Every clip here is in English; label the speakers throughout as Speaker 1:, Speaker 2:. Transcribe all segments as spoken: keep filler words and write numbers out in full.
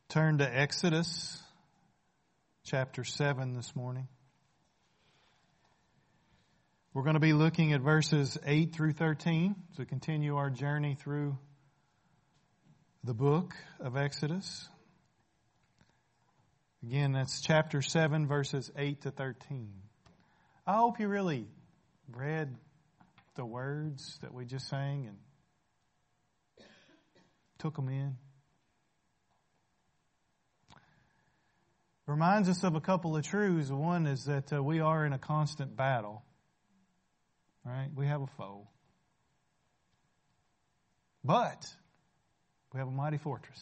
Speaker 1: Turn to Exodus chapter seven this morning. We're going to be looking at verses eight through thirteen to continue our journey through the book of Exodus. Again, that's chapter seven, verses eight to thirteen. I hope you really read the words that we just sang and took them in. Reminds us of a couple of truths. One is that uh, we are in a constant battle. Right? We have a foe. But we have a mighty fortress.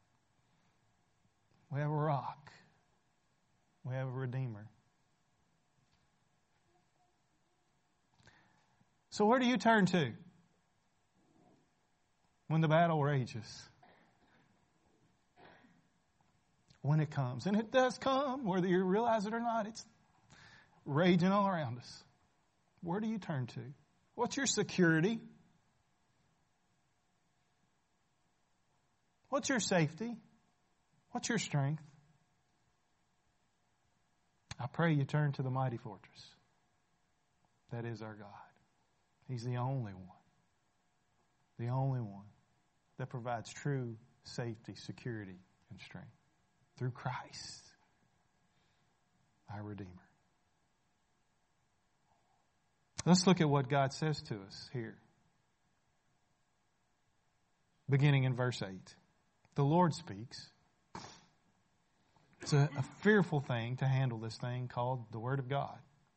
Speaker 1: We have a rock. We have a Redeemer. So where do you turn to when the battle rages? When it comes. And it does come, whether you realize it or not. It's raging all around us. Where do you turn to? What's your security? What's your safety? What's your strength? I pray you turn to the mighty fortress. That is our God. He's the only one. The only one that provides true safety, security, and strength. Through Christ, our Redeemer. Let's look at what God says to us here. Beginning in verse eight. The Lord speaks. It's a, a fearful thing to handle this thing called the Word of God.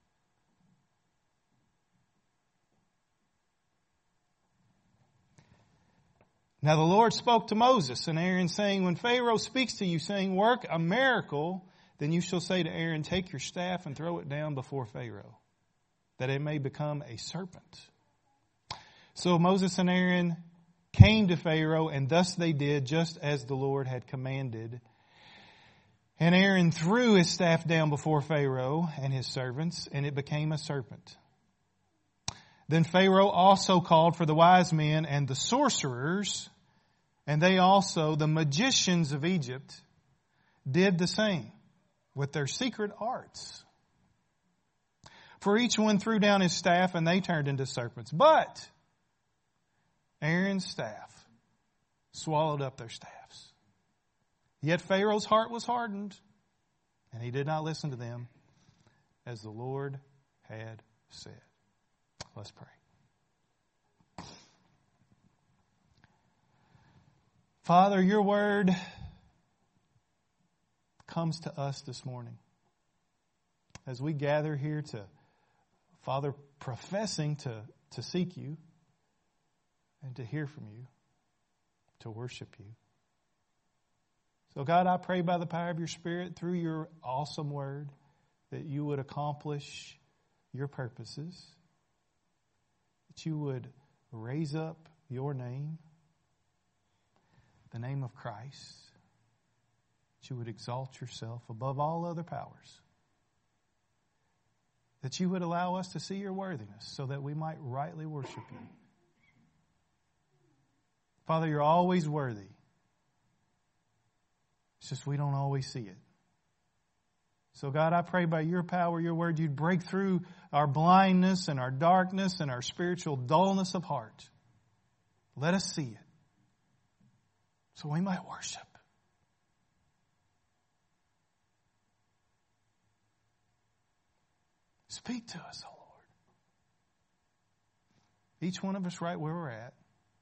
Speaker 1: Now the Lord spoke to Moses and Aaron, saying, when Pharaoh speaks to you, saying, work a miracle, then you shall say to Aaron, take your staff and throw it down before Pharaoh, that it may become a serpent. So Moses and Aaron came to Pharaoh, and thus they did, just as the Lord had commanded. And Aaron threw his staff down before Pharaoh and his servants, and it became a serpent. Then Pharaoh also called for the wise men and the sorcerers, and they also, the magicians of Egypt, did the same with their secret arts. For each one threw down his staff, and they turned into serpents. But Aaron's staff swallowed up their staffs. Yet Pharaoh's heart was hardened, and he did not listen to them, as the Lord had said. Let's pray. Father, your word comes to us this morning as we gather here to, Father, professing to, to seek you and to hear from you, to worship you. So God, I pray by the power of your Spirit, through your awesome word, that you would accomplish your purposes, that you would raise up your name, the name of Christ, that you would exalt yourself above all other powers, that you would allow us to see your worthiness so that we might rightly worship you. Father, you're always worthy. It's just we don't always see it. So God, I pray by your power, your word, you'd break through our blindness and our darkness and our spiritual dullness of heart. Let us see it so we might worship. Speak to us, O Lord. Each one of us right where we're at.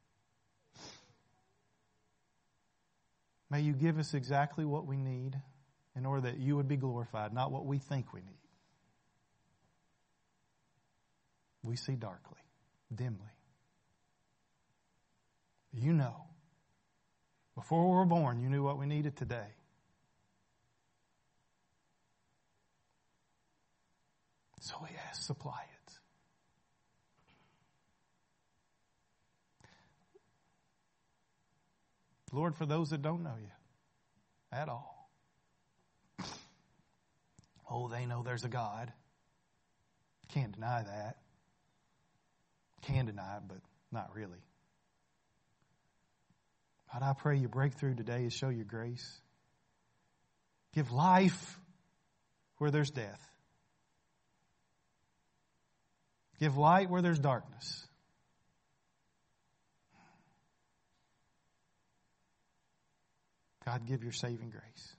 Speaker 1: May you give us exactly what we need in order that you would be glorified, not what we think we need. We see darkly, dimly. You know. Before we were born, you knew what we needed today. So we ask, supply it. Lord, for those that don't know you at all, oh, they know there's a God. Can't deny that. Can deny it, but not really. God, I pray you break through today and show your grace. Give life where there's death. Give light where there's darkness. God, give your saving grace.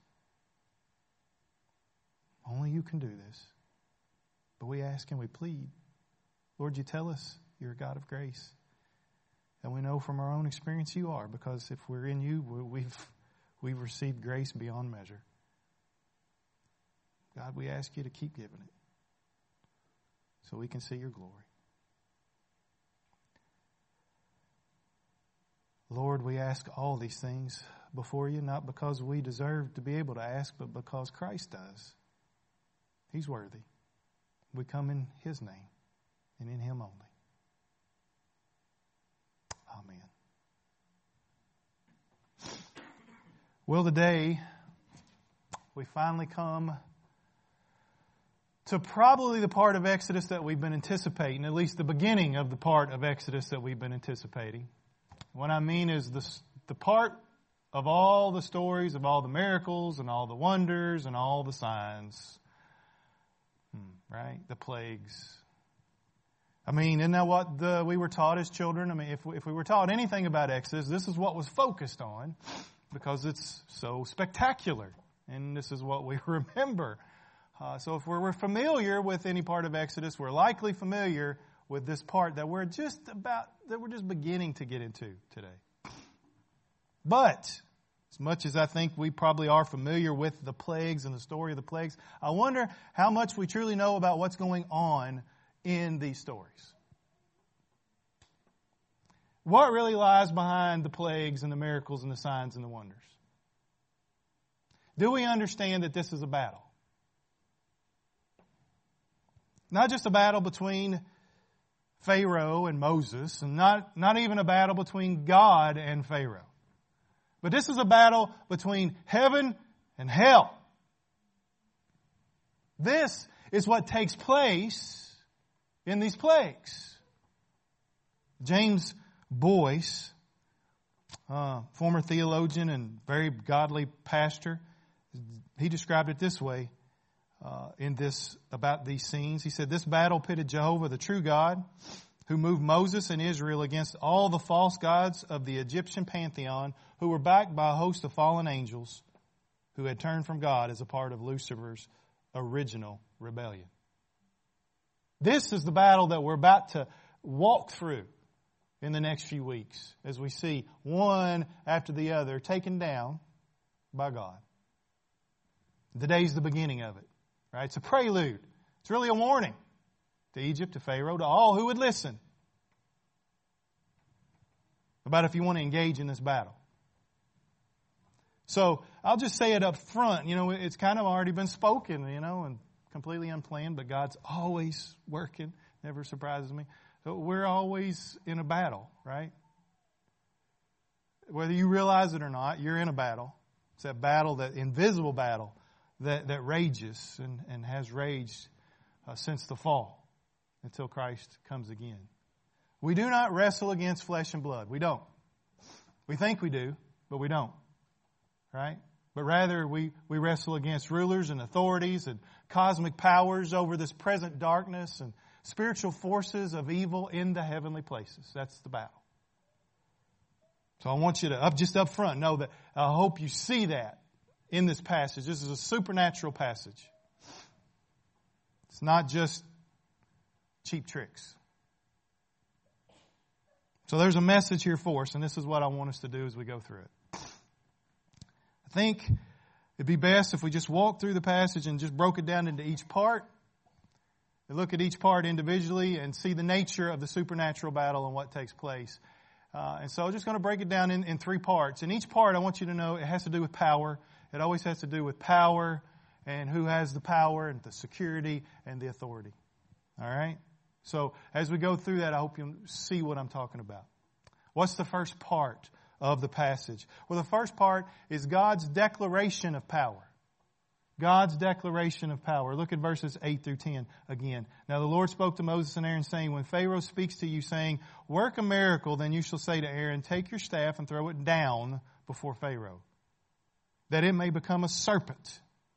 Speaker 1: Only you can do this. But we ask and we plead, Lord, you tell us you're a God of grace. And we know from our own experience you are, because if we're in you, we've, we've received grace beyond measure. God, we ask you to keep giving it so we can see your glory. Lord, we ask all these things before you, not because we deserve to be able to ask, but because Christ does. He's worthy. We come in his name and in him only. Amen. Well, today we finally come to probably the part of Exodus that we've been anticipating, at least the beginning of the part of Exodus that we've been anticipating. What I mean is the, the part of all the stories, of all the miracles and all the wonders and all the signs, right? The plagues. I mean, isn't that what the, we were taught as children? I mean, if we, if we were taught anything about Exodus, this is what was focused on because it's so spectacular. And this is what we remember. Uh, so if we're, we're familiar with any part of Exodus, we're likely familiar with this part that we're just about, that we're just beginning to get into today. But as much as I think we probably are familiar with the plagues and the story of the plagues, I wonder how much we truly know about what's going on in these stories. What really lies behind the plagues and the miracles and the signs and the wonders? Do we understand that this is a battle? Not just a battle between Pharaoh and Moses, and not, not even a battle between God and Pharaoh. But this is a battle between heaven and hell. This is what takes place in these plagues. James Boyce, uh, former theologian and very godly pastor, he described it this way uh, in this about these scenes. He said, "This battle pitted Jehovah, the true God, who moved Moses and Israel against all the false gods of the Egyptian pantheon, who were backed by a host of fallen angels who had turned from God as a part of Lucifer's original rebellion." This is the battle that we're about to walk through in the next few weeks as we see one after the other taken down by God. Today's the beginning of it, right? It's a prelude. It's really a warning to Egypt, to Pharaoh, to all who would listen about if you want to engage in this battle. So I'll just say it up front. You know, it's kind of already been spoken, you know, and completely unplanned, but God's always working. Never surprises me. So we're always in a battle, right? Whether you realize it or not, you're in a battle. It's that battle, that invisible battle that, that rages and, and has raged uh, since the fall until Christ comes again. We do not wrestle against flesh and blood. We don't. We think we do, but we don't. Right? But rather we, we wrestle against rulers and authorities and cosmic powers over this present darkness and spiritual forces of evil in the heavenly places. That's the battle. So I want you to, up just up front, know that I hope you see that in this passage. This is a supernatural passage. It's not just cheap tricks. So there's a message here for us, and this is what I want us to do as we go through it. I think it'd be best if we just walked through the passage and just broke it down into each part. And look at each part individually and see the nature of the supernatural battle and what takes place. Uh, and so I'm just going to break it down in, in three parts. And each part, I want you to know, it has to do with power. It always has to do with power and who has the power and the security and the authority. All right? So as we go through that, I hope you'll see what I'm talking about. What's the first part of the passage? Well, the first part is God's declaration of power. God's declaration of power. Look at verses eight through ten again. "Now the Lord spoke to Moses and Aaron, saying, When Pharaoh speaks to you, saying, Work a miracle, then you shall say to Aaron, Take your staff and throw it down before Pharaoh, that it may become a serpent.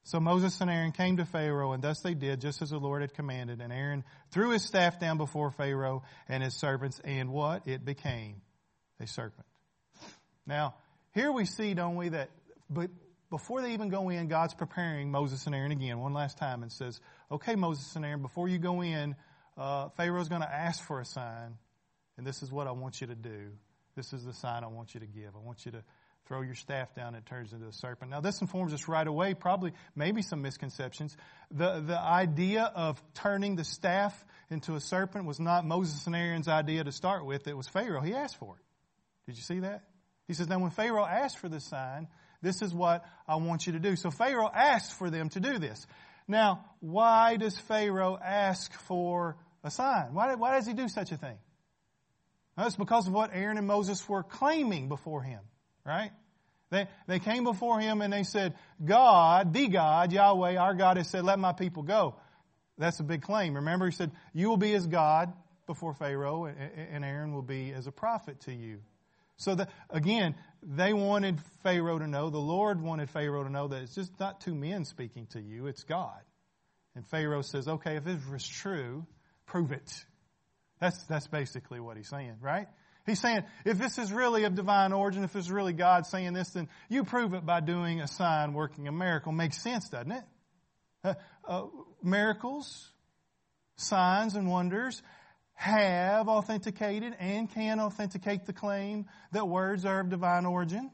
Speaker 1: So Moses and Aaron came to Pharaoh, and thus they did, just as the Lord had commanded. And Aaron threw his staff down before Pharaoh and his servants, and what? It became a serpent. Now, here we see, don't we, that but before they even go in, God's preparing Moses and Aaron again one last time and says, okay, Moses and Aaron, before you go in, uh, Pharaoh's going to ask for a sign, and this is what I want you to do. This is the sign I want you to give. I want you to throw your staff down, it turns into a serpent. Now, this informs us right away, probably, maybe some misconceptions. The, the idea of turning the staff into a serpent was not Moses and Aaron's idea to start with. It was Pharaoh. He asked for it. Did you see that? He says, now when Pharaoh asked for this sign, this is what I want you to do. So Pharaoh asked for them to do this. Now, why does Pharaoh ask for a sign? Why, why does he do such a thing? Well, it's because of what Aaron and Moses were claiming before him. Right? They they came before him and they said, God, the God, Yahweh, our God has said, let my people go. That's a big claim. Remember, he said, you will be as God before Pharaoh, and Aaron will be as a prophet to you. So that, again, they wanted Pharaoh to know, the Lord wanted Pharaoh to know that it's just not two men speaking to you, it's God. And Pharaoh says, okay, if this was true, prove it. That's that's basically what he's saying, right? He's saying, if this is really of divine origin, if it's really God saying this, then you prove it by doing a sign, working a miracle. Makes sense, doesn't it? Uh, uh, miracles, signs, and wonders have authenticated and can authenticate the claim that words are of divine origin.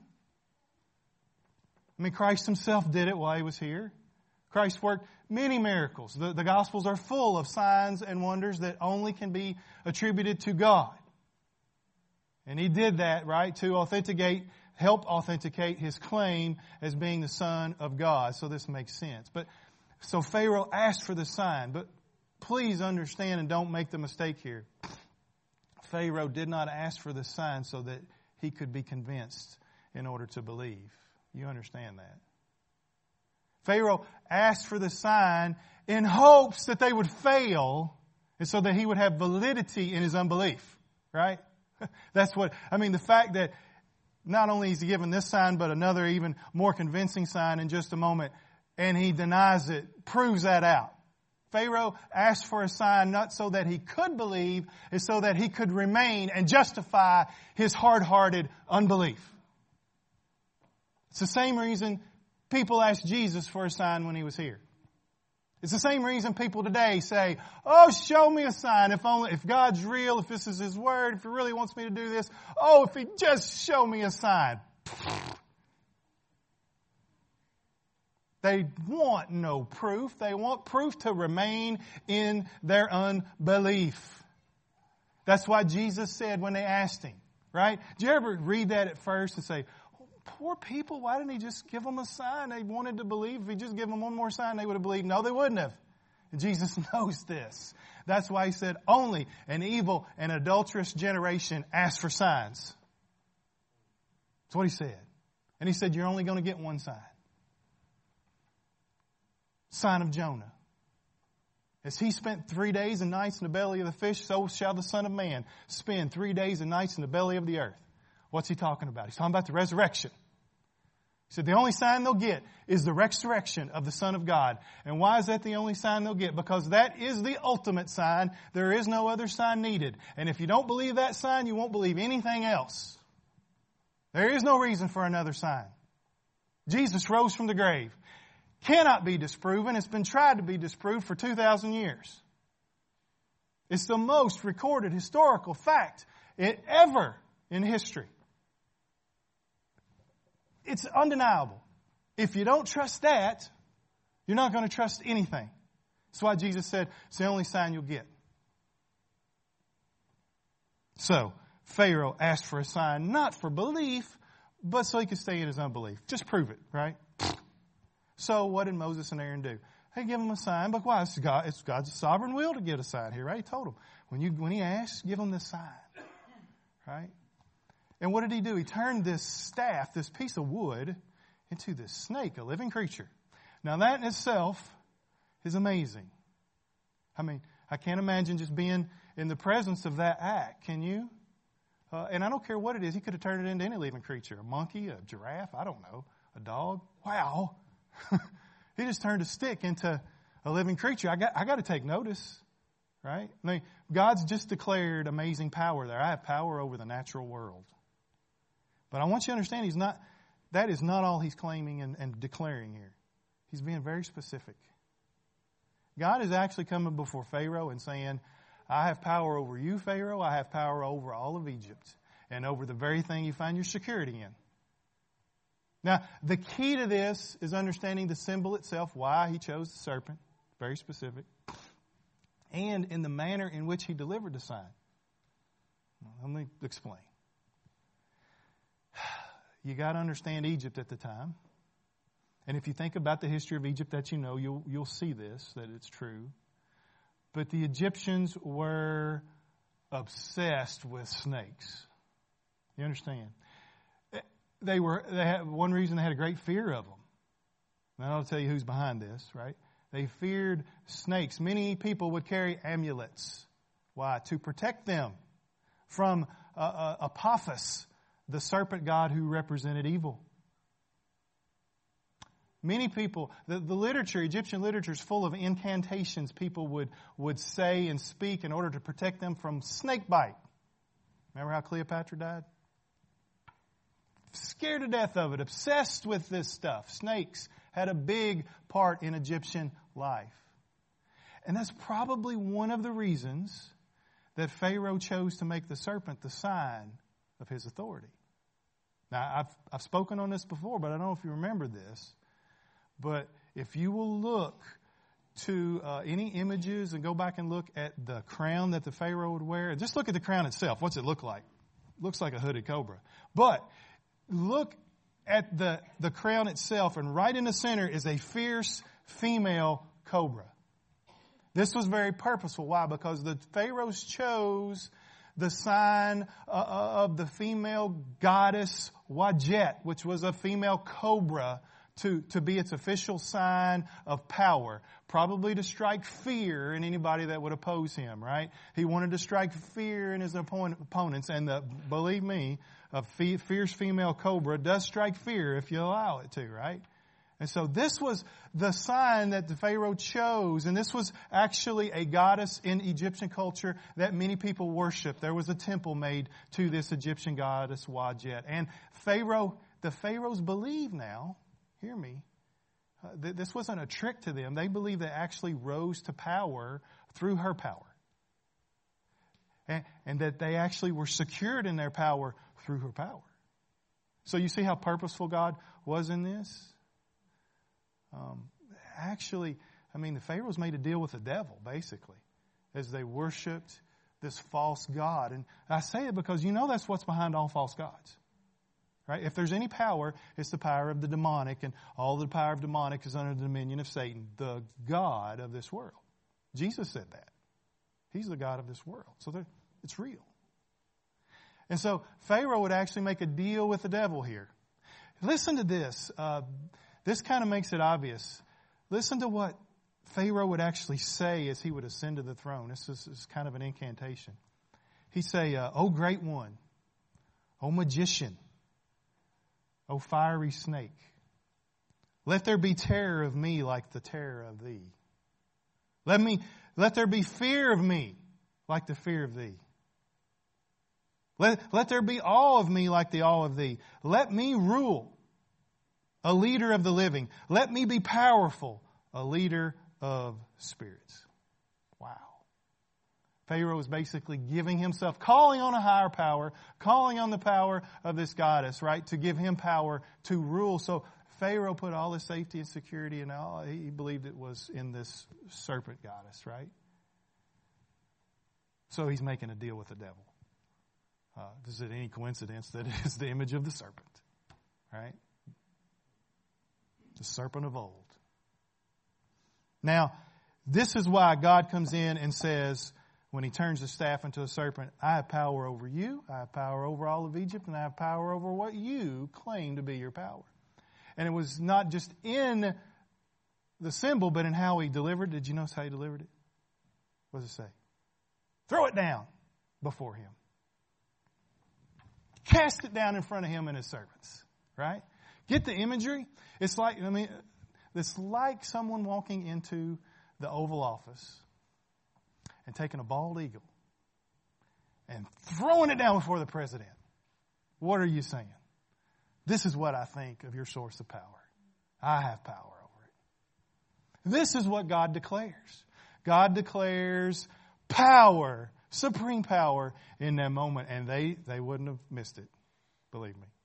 Speaker 1: I mean, Christ himself did it while he was here. Christ worked many miracles. The, the Gospels are full of signs and wonders that only can be attributed to God. And he did that, right, to authenticate, help authenticate his claim as being the Son of God. So this makes sense. But so Pharaoh asked for the sign. But please understand and don't make the mistake here. Pharaoh did not ask for the sign so that he could be convinced in order to believe. You understand that? Pharaoh asked for the sign in hopes that they would fail and so that he would have validity in his unbelief, right? That's what, I mean, the fact that not only is he given this sign, but another even more convincing sign in just a moment, and he denies it, proves that out. Pharaoh asked for a sign not so that he could believe, it's so that he could remain and justify his hard-hearted unbelief. It's the same reason people asked Jesus for a sign when he was here. It's the same reason people today say, oh, show me a sign. If only, if God's real, if this is his word, if he really wants me to do this, oh, if he just show me a sign. They want no proof. They want proof to remain in their unbelief. That's why Jesus said when they asked him, right? Do you ever read that at first and say, poor people, why didn't he just give them a sign? They wanted to believe. If he just gave them one more sign, they would have believed. No, they wouldn't have. And Jesus knows this. That's why he said, only an evil and adulterous generation asks for signs. That's what he said. And he said, you're only going to get one sign. Sign of Jonah. As he spent three days and nights in the belly of the fish, so shall the Son of Man spend three days and nights in the belly of the earth. What's he talking about? He's talking about the resurrection. He said the only sign they'll get is the resurrection of the Son of God. And why is that the only sign they'll get? Because that is the ultimate sign. There is no other sign needed. And if you don't believe that sign, you won't believe anything else. There is no reason for another sign. Jesus rose from the grave. Cannot be disproven. It's been tried to be disproved for two thousand years. It's the most recorded historical fact ever in history. It's undeniable. If you don't trust that, you're not going to trust anything. That's why Jesus said it's the only sign you'll get. So, Pharaoh asked for a sign, not for belief, but so he could stay in his unbelief. Just prove it, right? So, what did Moses and Aaron do? They give him a sign, but why? It's, God, it's God's sovereign will to give a sign here, right? He told him. When, you, when he asked, give him the sign, right? And what did he do? He turned this staff, this piece of wood, into this snake, a living creature. Now that in itself is amazing. I mean, I can't imagine just being in the presence of that act. Can you? Uh, and I don't care what it is. He could have turned it into any living creature. A monkey, a giraffe, I don't know. A dog. Wow. He just turned a stick into a living creature. I got, I got to take notice, right? I mean, God's just declared amazing power there. I have power over the natural world. But I want you to understand, he's not, that is not all he's claiming and, and declaring here. He's being very specific. God is actually coming before Pharaoh and saying, I have power over you, Pharaoh. I have power over all of Egypt and over the very thing you find your security in. Now, the key to this is understanding the symbol itself, why he chose the serpent, very specific, and in the manner in which he delivered the sign. Let me explain. You got to understand Egypt at the time. And if you think about the history of Egypt that you know, you'll, you'll see this, that it's true. But the Egyptians were obsessed with snakes. You understand? They were, they had, one reason they had a great fear of them. Now I'll tell you who's behind this, right? They feared snakes. Many people would carry amulets. Why? To protect them from uh, uh, Apophis, the serpent god who represented evil. Many people, the, the literature, Egyptian literature is full of incantations people would, would say and speak in order to protect them from snake bite. Remember how Cleopatra died? Scared to death of it, obsessed with this stuff. Snakes had a big part in Egyptian life. And that's probably one of the reasons that Pharaoh chose to make the serpent the sign of his authority. Now, I've, I've spoken on this before, but I don't know if you remember this. But if you will look to uh, any images and go back and look at the crown that the Pharaoh would wear, just look at the crown itself. What's it look like? Looks like a hooded cobra. But look at the, the crown itself, and right in the center is a fierce female cobra. This was very purposeful. Why? Because the pharaohs chose the sign uh, of the female goddess Wadjet, which was a female cobra, to, to be its official sign of power. Probably to strike fear in anybody that would oppose him, right? He wanted to strike fear in his opponents, and the, believe me, a fierce female cobra does strike fear if you allow it to, right? And so this was the sign that the Pharaoh chose, and this was actually a goddess in Egyptian culture that many people worship. There was a temple made to this Egyptian goddess Wadjet. And Pharaoh, the Pharaohs believe now, hear me, uh, th- this wasn't a trick to them. They believe they actually rose to power through her power. And, and that they actually were secured in their power through her power. So you see how purposeful God was in this? Um, actually, I mean, the Pharaohs made a deal with the devil, basically, as they worshipped this false god. And I say it because you know that's what's behind all false gods. Right? If there's any power, it's the power of the demonic, and all the power of demonic is under the dominion of Satan, the god of this world. Jesus said that. He's the God of this world. So it's real. And so Pharaoh would actually make a deal with the devil here. Listen to this. Uh, this kind of makes it obvious. Listen to what Pharaoh would actually say as he would ascend to the throne. This is, this is kind of an incantation. He'd say, uh, "O great one, O magician, O fiery snake, let there be terror of me like the terror of thee. Let me, let there be fear of me like the fear of thee. Let, let there be awe of me like the awe of thee. Let me rule, a leader of the living. Let me be powerful, a leader of spirits." Wow. Pharaoh is basically giving himself, calling on a higher power, calling on the power of this goddess, right, to give him power to rule. So Pharaoh put all his safety and security and all, he believed it was in this serpent goddess, right? So he's making a deal with the devil. Uh, is it any coincidence that it is the image of the serpent, right? The serpent of old. Now, this is why God comes in and says, when he turns the staff into a serpent, I have power over you, I have power over all of Egypt, and I have power over what you claim to be your power. And it was not just in the symbol, but in how he delivered. Did you notice how he delivered it? What does it say? Throw it down before him. Cast it down in front of him and his servants. Right? Get the imagery? It's like, I mean, It's like someone walking into the Oval Office and taking a bald eagle and throwing it down before the president. What are you saying? This is what I think of your source of power. I have power over it. This is what God declares. God declares power, supreme power in that moment, and they, they wouldn't have missed it. Believe me.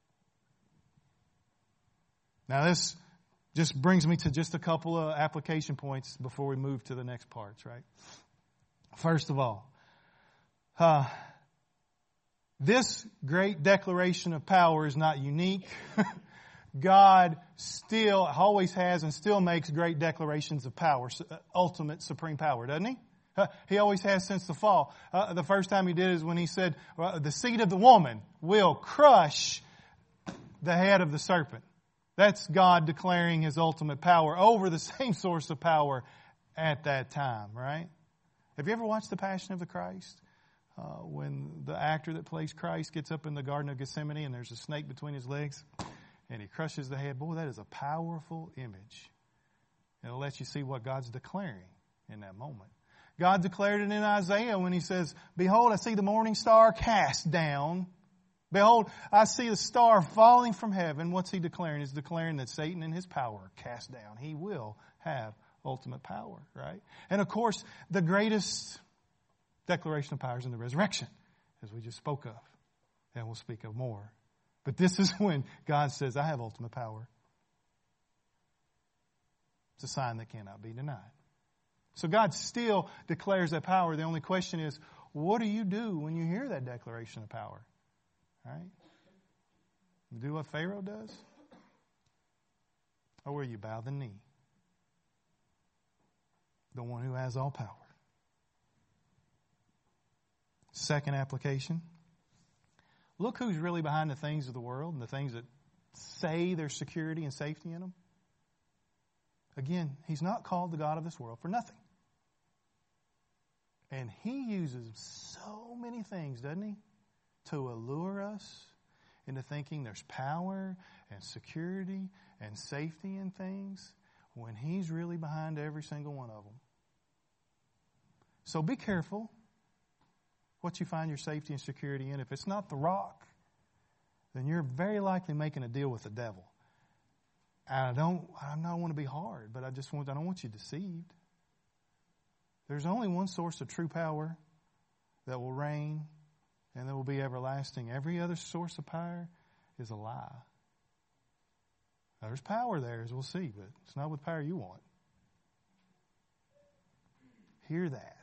Speaker 1: Now this just brings me to just a couple of application points before we move to the next parts, right? First of all, uh, this great declaration of power is not unique. God still always has and still makes great declarations of power, ultimate supreme power, doesn't he? Uh, he always has since the fall. Uh, the first time he did is when he said, well, the seed of the woman will crush the head of the serpent. That's God declaring His ultimate power over the same source of power at that time, right? Have you ever watched The Passion of the Christ? Uh, when the actor that plays Christ gets up in the Garden of Gethsemane and there's a snake between his legs and he crushes the head. Boy, that is a powerful image. It'll let you see what God's declaring in that moment. God declared it in Isaiah when He says, behold, I see the morning star cast down. Behold, I see the star falling from heaven. What's He declaring? He's declaring that Satan and his power are cast down. He will have ultimate power, right? And of course, the greatest declaration of power is in the resurrection, as we just spoke of. And we'll speak of more. But this is when God says, I have ultimate power. It's a sign that cannot be denied. So God still declares that power. The only question is, what do you do when you hear that declaration of power? Right? You do what Pharaoh does? Or will you bow the knee? The one who has all power. Second application. Look who's really behind the things of the world and the things that say there's security and safety in them. Again, He's not called the God of this world for nothing. And He uses so many things, doesn't He, to allure us into thinking there's power and security and safety in things when He's really behind every single one of them. So be careful what you find your safety and security in. If it's not the rock, then you're very likely making a deal with the devil. And I don't, I don't want to be hard, but I just want, I don't want you deceived. There's only one source of true power that will reign and that will be everlasting. Every other source of power is a lie. There's power there, as we'll see, but it's not with power you want. Hear that.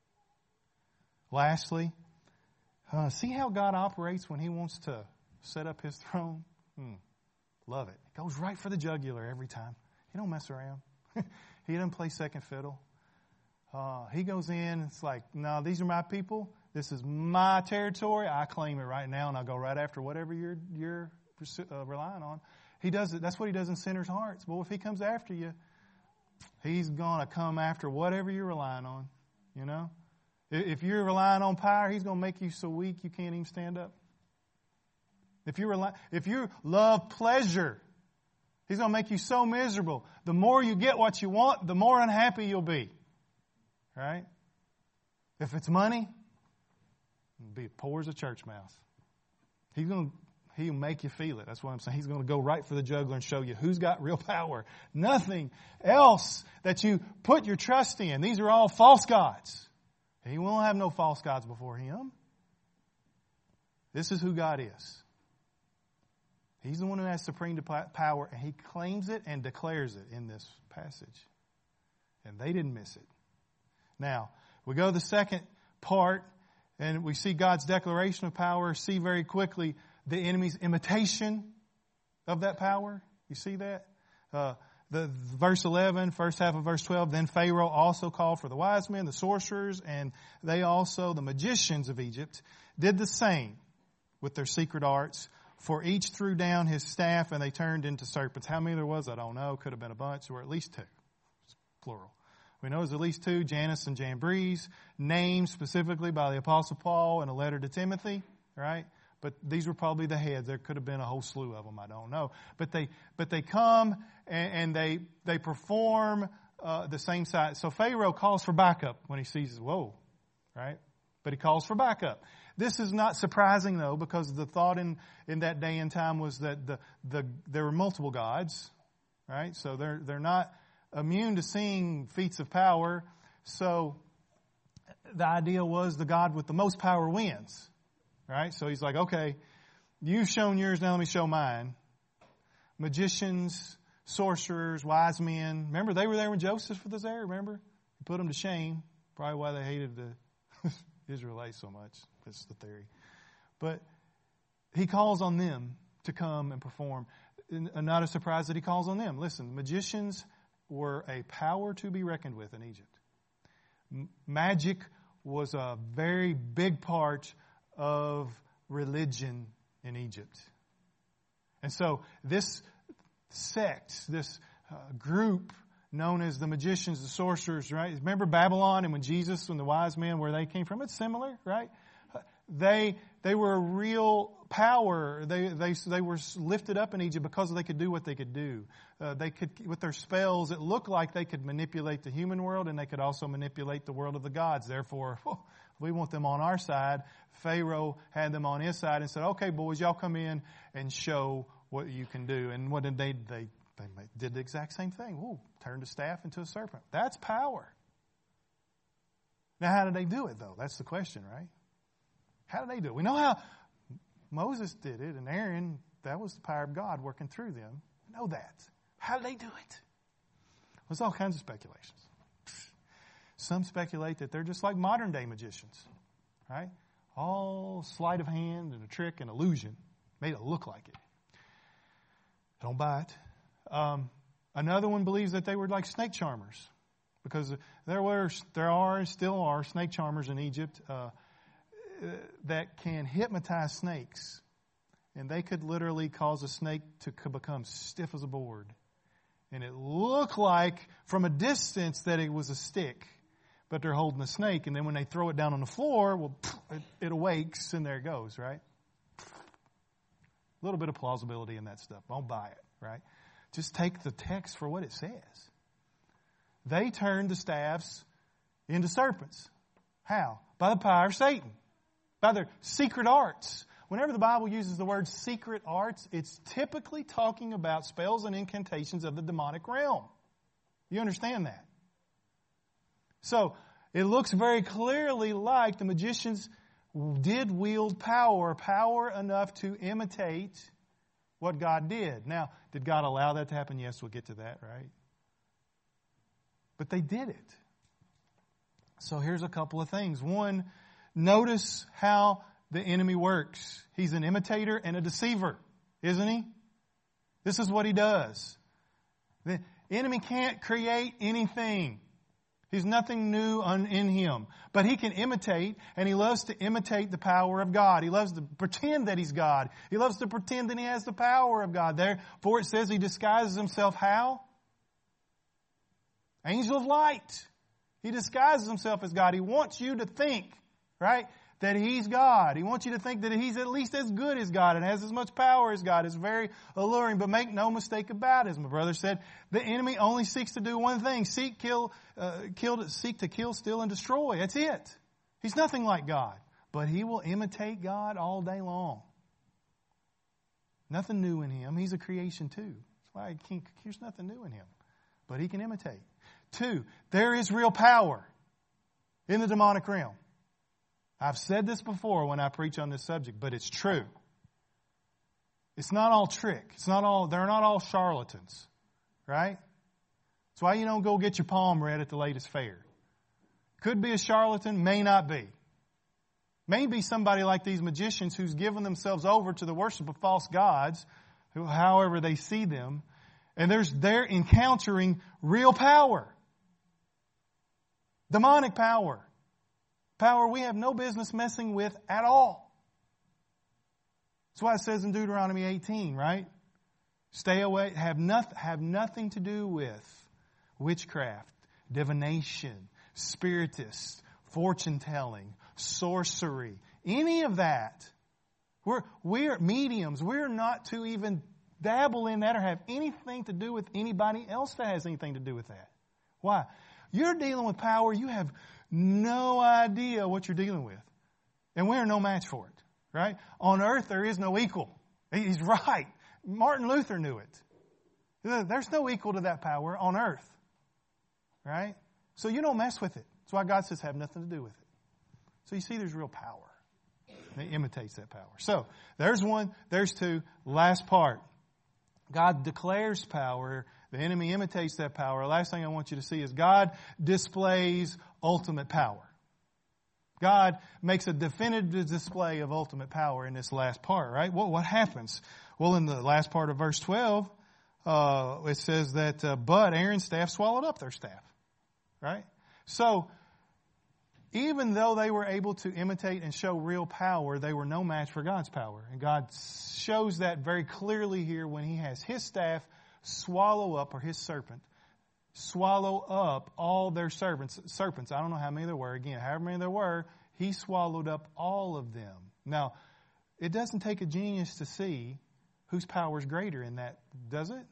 Speaker 1: Lastly, uh, see how God operates when He wants to set up His throne? Hmm. Love it. It goes right for the jugular every time. He don't mess around. He doesn't play second fiddle. Uh, he goes in, it's like, no, these are my people. This is my territory. I claim it right now, and I'll go right after whatever you're, you're uh, relying on. He does it. That's what He does in sinners' hearts. Well, if He comes after you, He's going to come after whatever you're relying on, you know? If you're relying on power, He's going to make you so weak you can't even stand up. If you rely, if you love pleasure, He's going to make you so miserable. The more you get what you want, the more unhappy you'll be. Right? If it's money, it'll be poor as a church mouse. He's going to He'll make you feel it. That's what I'm saying. He's going to go right for the jugular and show you who's got real power. Nothing else that you put your trust in. These are all false gods. He won't have no false gods before Him. This is who God is. He's the one who has supreme power, and He claims it and declares it in this passage. And they didn't miss it. Now, we go to the second part, and we see God's declaration of power. See very quickly the enemy's imitation of that power. You see that? Uh, the verse eleven, first half of verse twelve, then Pharaoh also called for the wise men, the sorcerers, and they also, the magicians of Egypt, did the same with their secret arts. For each threw down his staff and they turned into serpents. How many there was, I don't know. Could have been a bunch, or at least two. It's plural. We know there's at least two, Janus and Jambres, named specifically by the Apostle Paul in a letter to Timothy, right? but these were probably the heads. There could have been a whole slew of them. I don't know. But they, but they come and, and they, they perform uh, the same side. So Pharaoh calls for backup when he sees, whoa, right? But he calls for backup. This is not surprising though, because the thought in, in that day and time was that the, the, there were multiple gods, right? So they're, they're not immune to seeing feats of power. So the idea was the God with the most power wins. Right? So he's like, okay, you've shown yours, now let me show mine. Magicians, sorcerers, wise men. Remember, they were there when Joseph was there, remember? He put them to shame. Probably why they hated the Israelites so much. That's the theory. But he calls on them to come and perform. And not a surprise that he calls on them. Listen, magicians were a power to be reckoned with in Egypt. M- magic was a very big part of religion in Egypt. And so this sect, this uh, group known as the magicians, the sorcerers, right? Remember Babylon and when Jesus and the wise men, where they came from? It's similar, right? They they were a real power. They they they were lifted up in Egypt because they could do what they could do. Uh, they could, with their spells, it looked like they could manipulate the human world, and they could also manipulate the world of the gods. Therefore, we want them on our side. Pharaoh had them on his side and said, "Okay, boys, y'all come in and show what you can do." And what did they they they did the exact same thing. Ooh, turned a staff into a serpent. That's power. Now, how did they do it, though? That's the question, right? How did they do it? We know how Moses did it, and Aaron, that was the power of God working through them. We know that. How did they do it? There's all kinds of speculations. Some speculate that they're just like modern day magicians, right? All sleight of hand and a trick and illusion. Made it look like it. Don't buy it. Um, another one believes that they were like snake charmers, because there were, there are, and still are snake charmers in Egypt uh, that can hypnotize snakes, and they could literally cause a snake to become stiff as a board, and it looked like from a distance that it was a stick, but they're holding a snake, and then when they throw it down on the floor, well, it, it awakes, and there it goes, right? A little bit of plausibility in that stuff. Don't buy it, right? Just take the text for what it says. They turned the staffs into serpents. How? By the power of Satan. By their secret arts. Whenever the Bible uses the word secret arts, it's typically talking about spells and incantations of the demonic realm. You understand that? So, it looks very clearly like the magicians did wield power, power enough to imitate what God did. Now, did God allow that to happen? Yes, we'll get to that, right? But they did it. So here's a couple of things. One, notice how the enemy works. He's an imitator and a deceiver, isn't he? This is what he does. The enemy can't create anything. He's nothing new in him. But he can imitate, and he loves to imitate the power of God. He loves to pretend that he's God. He loves to pretend that he has the power of God. Therefore it says he disguises himself how? Angel of light. He disguises himself as God. He wants you to think, right, that he's God. He wants you to think that he's at least as good as God and has as much power as God. It's very alluring, but make no mistake about it. As my brother said, the enemy only seeks to do one thing: seek, kill, uh, kill, seek to kill, steal, and destroy. That's it. He's nothing like God, but he will imitate God all day long. Nothing new in him. He's a creation too. That's why he can't, there's nothing new in him, but he can imitate. Two, there is real power in the demonic realm. I've said this before when I preach on this subject, but it's true. It's not all trick. It's not all, they're not all charlatans, right? That's why you don't go get your palm read at the latest fair. Could be a charlatan, may not be. May be somebody like these magicians who's given themselves over to the worship of false gods, who, however they see them, and there's, they're encountering real power. Demonic power. Power we have no business messing with at all. That's why it says in Deuteronomy eighteen, right? Stay away, have, noth- have nothing to do with witchcraft, divination, spiritists, fortune telling, sorcery, any of that. We're, we're mediums. We're not to even dabble in that or have anything to do with anybody else that has anything to do with that. Why? You're dealing with power. You have no idea what you're dealing with. And we're no match for it. Right? On earth, there is no equal. He's right. Martin Luther knew it. There's no equal to that power on earth. Right? So you don't mess with it. That's why God says have nothing to do with it. So you see there's real power. And it imitates that power. So there's one, there's two. Last part. God declares power. The enemy imitates that power. Last thing I want you to see is God displays ultimate power. God makes a definitive display of ultimate power in this last part, right? What, what happens? Well, in the last part of verse twelve, uh, it says that, uh, but Aaron's staff swallowed up their staff, right? So, even though they were able to imitate and show real power, they were no match for God's power. And God shows that very clearly here when He has His staff swallow up, or His serpent, swallow up all their serpents. Serpents, I don't know how many there were. Again, however many there were, He swallowed up all of them. Now, it doesn't take a genius to see whose power is greater in that, does it?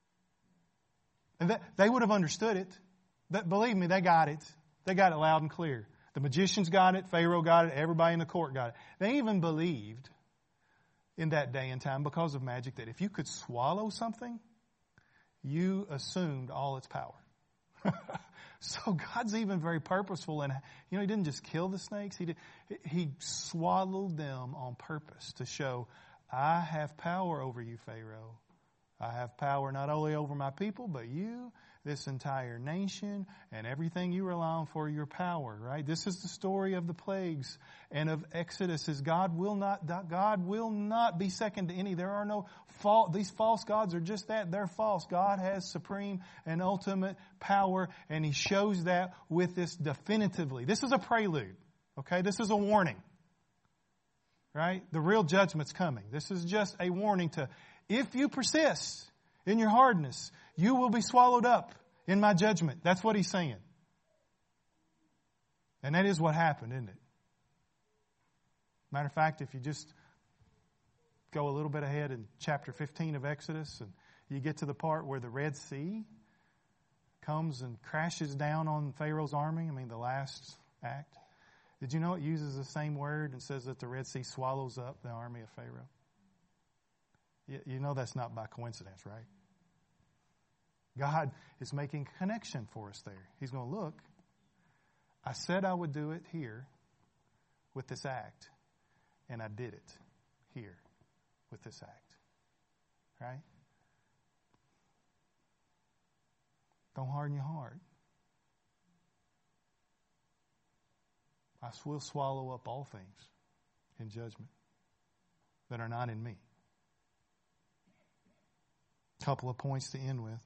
Speaker 1: And that, they would have understood it. But believe me, they got it. They got it loud and clear. The magicians got it. Pharaoh got it. Everybody in the court got it. They even believed in that day and time because of magic that if you could swallow something, you assumed all its power. So God's even very purposeful, and you know He didn't just kill the snakes. He did, He swallowed them on purpose to show, I have power over you, Pharaoh. I have power not only over my people, but you, this entire nation, and everything you rely on for your power, right? This is the story of the plagues and of Exodus. Is God will not, God will not be second to any. There are no false, these false gods are just that. They're false. God has supreme and ultimate power, and He shows that with this definitively. This is a prelude, okay? This is a warning, right? The real judgment's coming. This is just a warning to, if you persist in your hardness, you will be swallowed up in my judgment. That's what He's saying. And that is what happened, isn't it? Matter of fact, if you just go a little bit ahead in chapter fifteen of Exodus, and you get to the part where the Red Sea comes and crashes down on Pharaoh's army, I mean the last act. Did you know it uses the same word and says that the Red Sea swallows up the army of Pharaoh? You know that's not by coincidence, right? God is making a connection for us there. He's going to look. I said I would do it here with this act, and I did it here with this act. Right? Don't harden your heart. I will swallow up all things in judgment that are not in me. Couple of points to end with.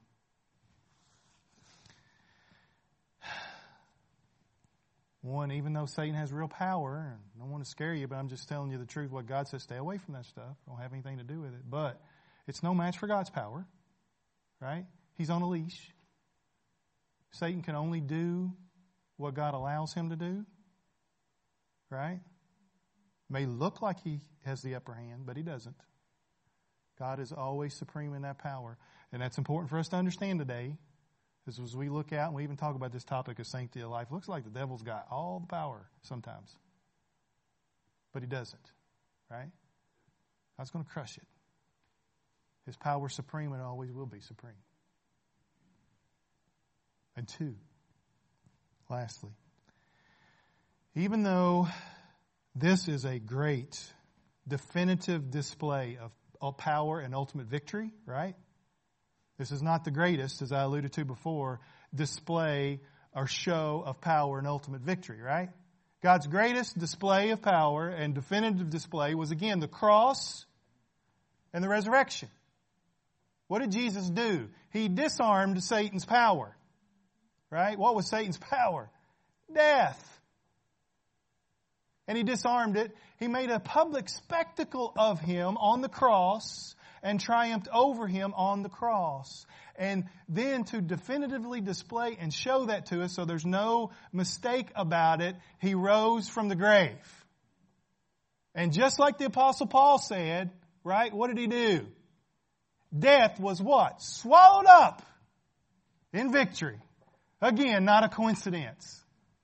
Speaker 1: One, even though Satan has real power, and I don't want to scare you, but I'm just telling you the truth. What God says, stay away from that stuff. Don't have anything to do with it. But it's no match for God's power, right? He's on a leash. Satan can only do what God allows him to do, right? May look like he has the upper hand, but he doesn't. God is always supreme in that power. And that's important for us to understand today. As we look out and we even talk about this topic of sanctity of life, it looks like the devil's got all the power sometimes. But he doesn't. Right? God's going to crush it. His power is supreme and always will be supreme. And two, lastly, even though this is a great definitive display of power and ultimate victory, right? This is not the greatest, as I alluded to before, display or show of power and ultimate victory, right? God's greatest display of power and definitive display was, again, the cross and the resurrection. What did Jesus do? He disarmed Satan's power, right? What was Satan's power? Death. And He disarmed it. He made a public spectacle of Him on the cross and triumphed over him on the cross. And then to definitively display and show that to us so there's no mistake about it, He rose from the grave. And just like the Apostle Paul said, right, what did he do? Death was what? Swallowed up in victory. Again, not a coincidence.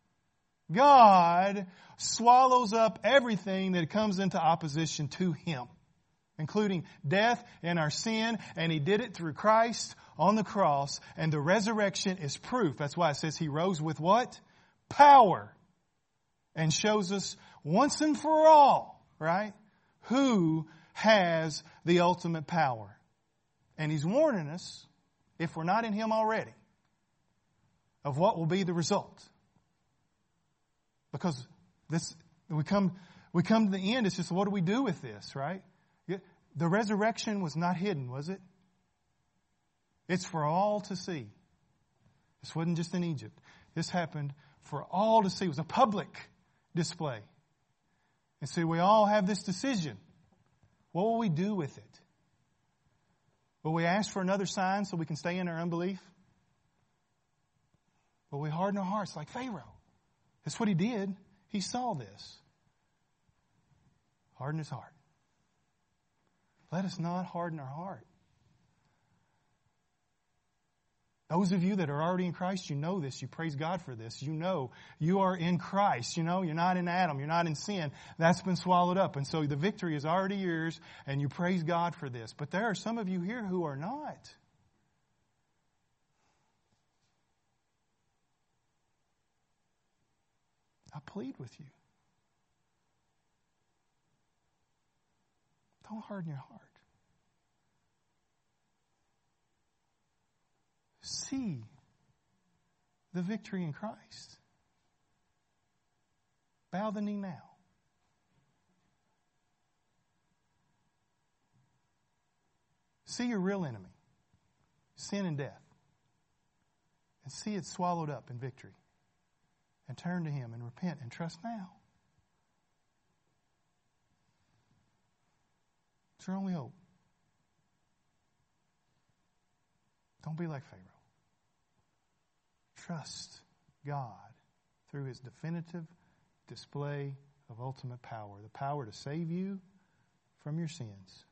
Speaker 1: God swallows up everything that comes into opposition to Him, including death and our sin, and He did it through Christ on the cross, and the resurrection is proof. That's why it says He rose with what? Power. And shows us once and for all, right, who has the ultimate power. And He's warning us, if we're not in Him already, of what will be the result. Because this, we come, we come to the end, it's just what do we do with this, right? The resurrection was not hidden, was it? It's for all to see. This wasn't just in Egypt. This happened for all to see. It was a public display. And so we all have this decision. What will we do with it? Will we ask for another sign so we can stay in our unbelief? Will we harden our hearts like Pharaoh? That's what he did. He saw this. Harden his heart. Let us not harden our heart. Those of you that are already in Christ, you know this. You praise God for this. You know you are in Christ. You know you're not in Adam. You're not in sin. That's been swallowed up. And so the victory is already yours, and you praise God for this. But there are some of you here who are not. I plead with you. Don't harden your heart. See the victory in Christ. Bow the knee now. See your real enemy, sin and death, and see it swallowed up in victory. And turn to Him and repent and trust now. It's your only hope. Don't be like Pharaoh. Trust God through His definitive display of ultimate power. The power to save you from your sins.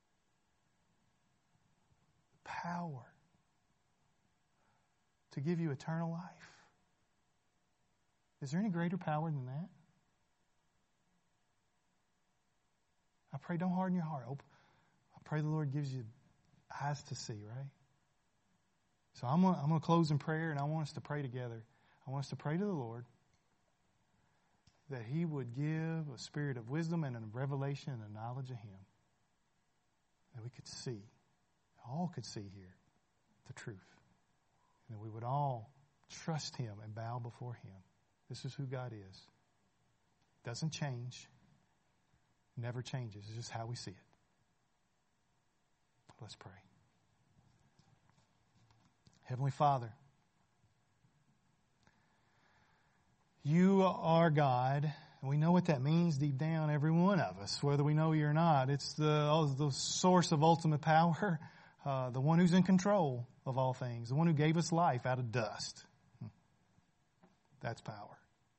Speaker 1: The power to give you eternal life. Is there any greater power than that? I pray don't harden your heart. I pray the Lord gives you eyes to see, right? So I'm going, I'm going to close in prayer, and I want us to pray together. I want us to pray to the Lord that He would give a spirit of wisdom and a revelation and a knowledge of Him. That we could see, all could see here, the truth. And that we would all trust Him and bow before Him. This is who God is. Doesn't change. Never changes. It's just how we see it. Let's pray. Heavenly Father, You are God, and we know what that means deep down, every one of us, whether we know You or not. It's the, the source of ultimate power, uh, the one who's in control of all things, the one who gave us life out of dust. That's power.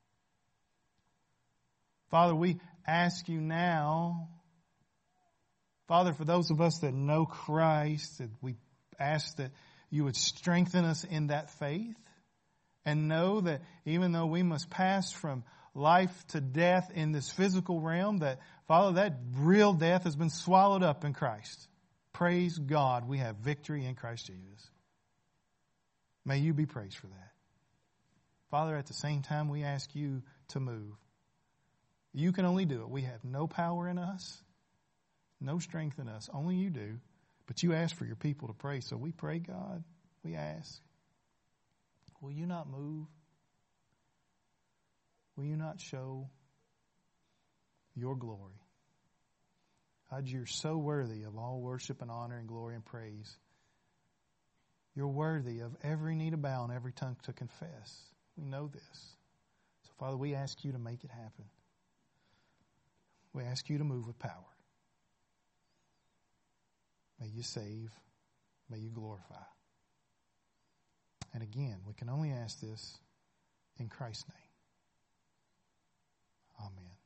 Speaker 1: Father, we ask You now, Father, for those of us that know Christ, that we ask that You would strengthen us in that faith and know that even though we must pass from life to death in this physical realm, that, Father, that real death has been swallowed up in Christ. Praise God, we have victory in Christ Jesus. May You be praised for that. Father, at the same time, we ask You to move. You can only do it. We have no power in us, no strength in us. Only You do. But You ask for Your people to pray. So we pray, God, we ask, will You not move? Will You not show Your glory? God, You're so worthy of all worship and honor and glory and praise. You're worthy of every knee to bow and every tongue to confess. We know this. So, Father, we ask You to make it happen. We ask You to move with power. May You save. May You glorify. And again, we can only ask this in Christ's name. Amen.